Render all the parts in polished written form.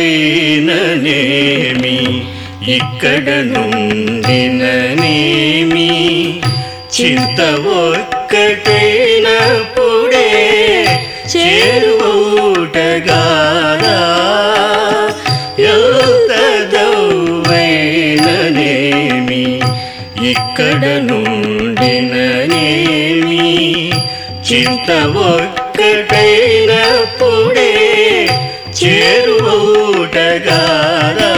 పోయిననేమి ఇక్కడ నుండిననేమి చింత ఒక్కటైనప్పుడే చేరువుటగాదా ఎంతదవ్వైననేమి ఇక్కడ నుండిననేమి చింత ఒక్కటైనప్పుడే చేరువుటగాదా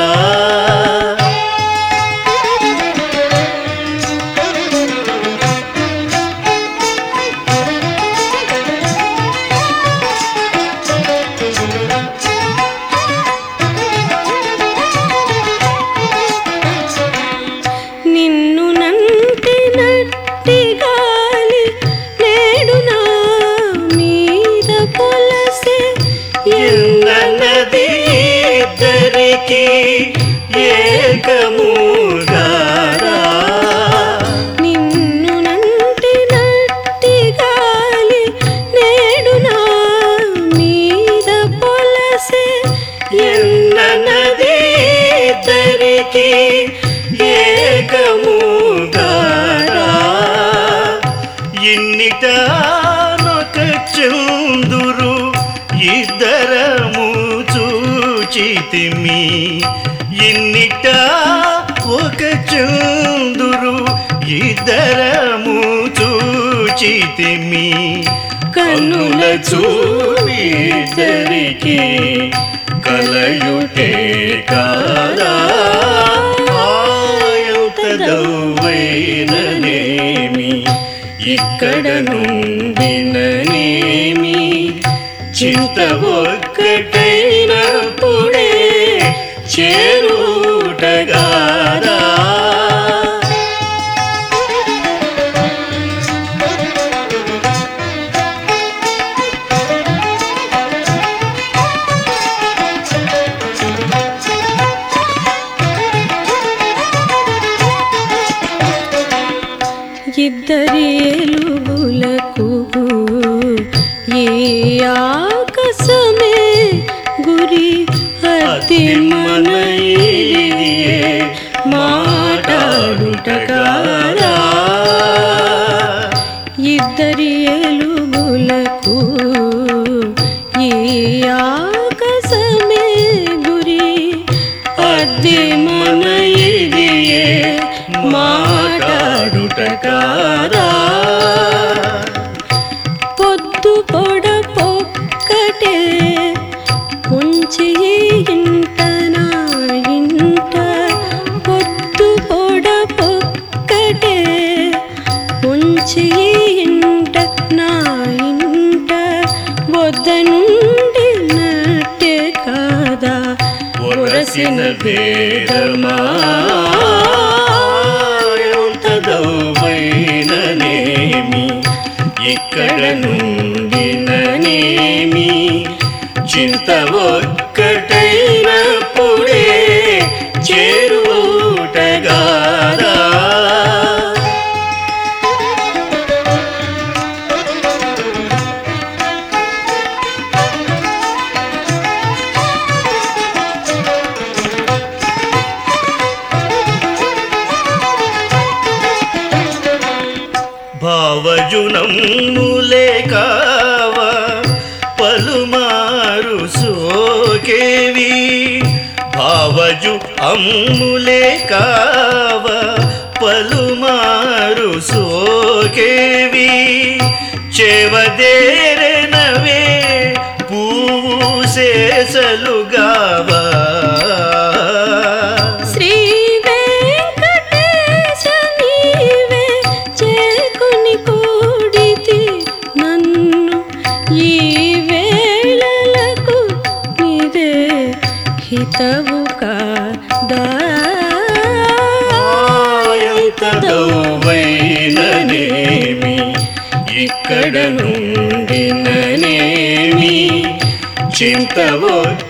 ఏకముగారా నిన్ను నంటి నట్టి గాలి నేడు నా మీద పొలసే ఎన్నది ఇద్దరికి ఏకముగారా ఇన్నిటనొక చందురు ఇద్దరము చూచితిమి ఇన్నిట ఒక చందురు ఇద్దరము చూచితిమి కన్నుల చూపిద్దరికి కలయుటే కాదా ఎంతదవ్వైననేమి ఇక్కడ నుండిననేమి చింత ఒక్కటైనప్పుడే చేరుటగాదా ఇద్దరి ఎలుగులకు ఈ ఆకాశమే గురి అతి మన మాటాడుటగాదా ఇద్దరి ఎలుగులకు ఈ ఆకాశమే గురి అతి మన మాటాడుటగాదా పొద్దు పొడపొక్కటే ఉంచి ఇంట నా ఇంట పొద్దు పొడపొక్కటే ఉంచి ఇంట నా ఇంట వద్ద నుండి నట్టే కాదా ఒరసిన భేదమా ఎంతదవ్వైననేమి ఇక్కడ నుండిననేమి చింత ఒక్కటైనప్పుడే చేరుటగాదా భావజునములే కావ పలుమారు సోకేవి భావజు అమ్ములే కావ పలుమారు సోకేవి చెవదేరనవే పూసేసలుగావా హితవు కాదా ఎంతదవ్వైననేమి ఇక్కడ నుండిననేమి చింత